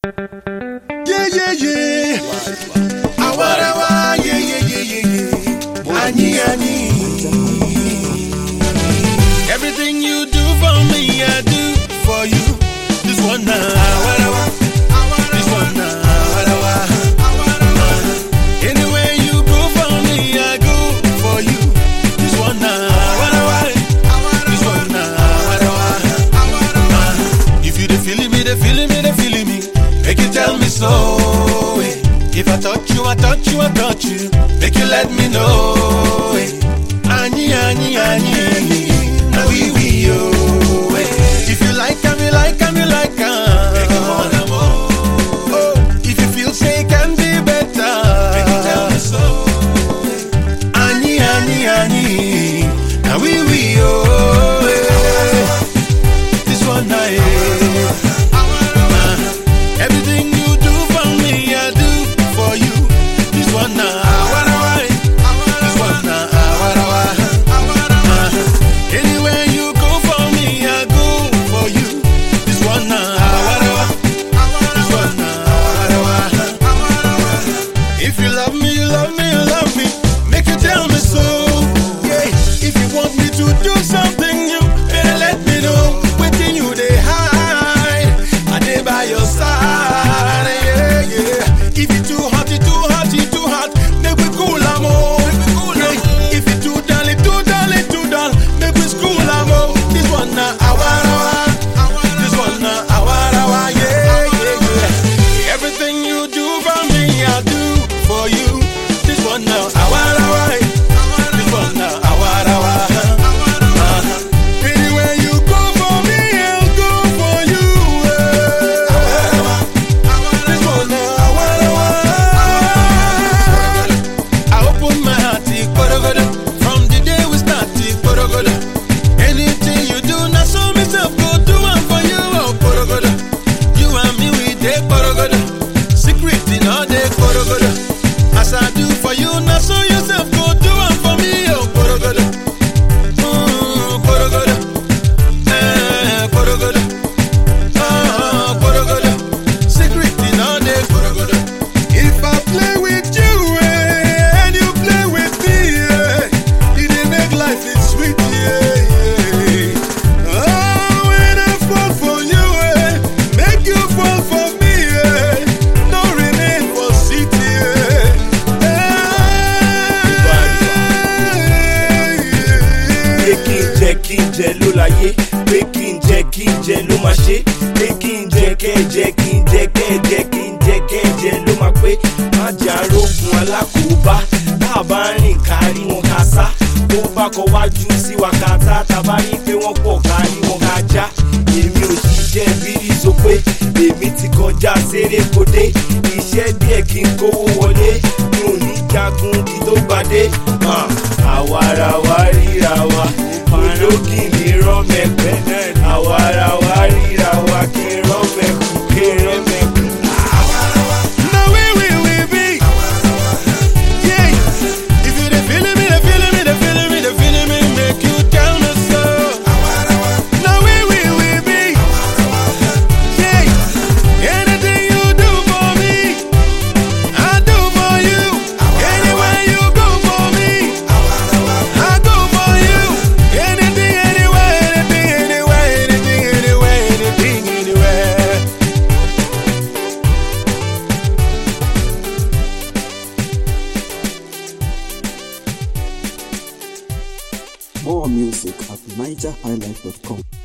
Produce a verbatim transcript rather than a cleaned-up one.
Yeah, yeah, yeah. Awarawa, yeah, yeah, yeah, yeah, yeah. Ani, ani. Everything you do for me, I do for you. This one now, awarawa. This one now, awarawa. Anywhere you go for me, I go for you. This one now, awarawa. This one now, awarawa. If you dey feeling me, dey feeling me, dey feeling me. Make you tell me so. eh. If I touch you, I touch you, I touch you. Make you let me know. eh. Ani, ani, ani. Now we, we, oh. eh. If you like, I'm you like, I'm you like, I'm. Make you wanna more. Oh, if you feel say it can be better. Make you tell me so. eh. Ani, ani, ani. Now we, we, oh. eh. This one night. Everything you do for me, I do for you. This one now, awarawa. This one now, awarawa. Uh, Anywhere you go for me, I go for you. This one now, awarawa. This one now, awarawa. If you love me, you love me, you love me. Make you tell me so. Yeah. If you want me to do something new, better let me know. Waiting you they hide, I dey by your side. If you too hot, you too hot, you too hot, make we cool am oh. Yeah. If you too dull, it too dull, it too dull, make we school am oh. This one na awarawa, this one na awarawa, yeah, yeah, yeah. Everything you do for me, I do for you. This one na awarawa, this one na awarawa. Uh-huh. Anywhere you go for me, I'll go for you. eh. This one na awarawa. I open my heart, it korogoda. From the day we start, it korogoda. Anything you do, now so myself go do one for you, oh korogoda. You and me, we dey korogoda. Secret in all day korogoda. As I do for you, now so yourself go do one for me, oh korogoda. Mm, korogoda. Eh, korogoda. Ah, korogoda. Secret in all day korogoda. If I play with you, eh, and you play with me, eh, it dey make life is sweet, yeah, yeah. Oh, when I fall for you, eh, make you fall for me, eh, no remain for city, eh. Pé kí n jẹ kí n jẹ ló láyé, pé kí n jẹ kí n jẹ ló máa ṣe, pé kí n jẹ kẹ́ jẹ kí n jẹ kẹ́ jẹ kí n jẹ kẹ́ jẹ ló máa pé. Má jà rógun alákòóbá, tá a bá rìn kárí wọn ká sá. Tó bá kọ wájú sí wa ká tá, tá a bá rí pé wọ́n pọ̀ kárí wọn ká já. Èmi ò ṣiṣẹ́ bírí so pé èmi ti kọjá sérékodé. Iṣẹ́ díẹ̀ kí n kówó wọlé, mi ò ní jagun kí tó gbadé. Ah, àwarawa ríra wa, ológì mi rọ́mẹ̀pẹ́. Àwarawa ríra wa, kí n rọ́mẹ̀kù, kí n rọ́mẹ̀kù. Now we, we, we be. Yeah. If you dey feeling me, dey feeling me, dey feeling me, dey feeling me, make you tell me so. Now we, we, we be. Yeah. Anything you do for me, I do for you. Anywhere you go for me, I go for you. Anything, anywhere, anything, anywhere, anything, anywhere, anything, anywhere. More music at niger highlife dot com.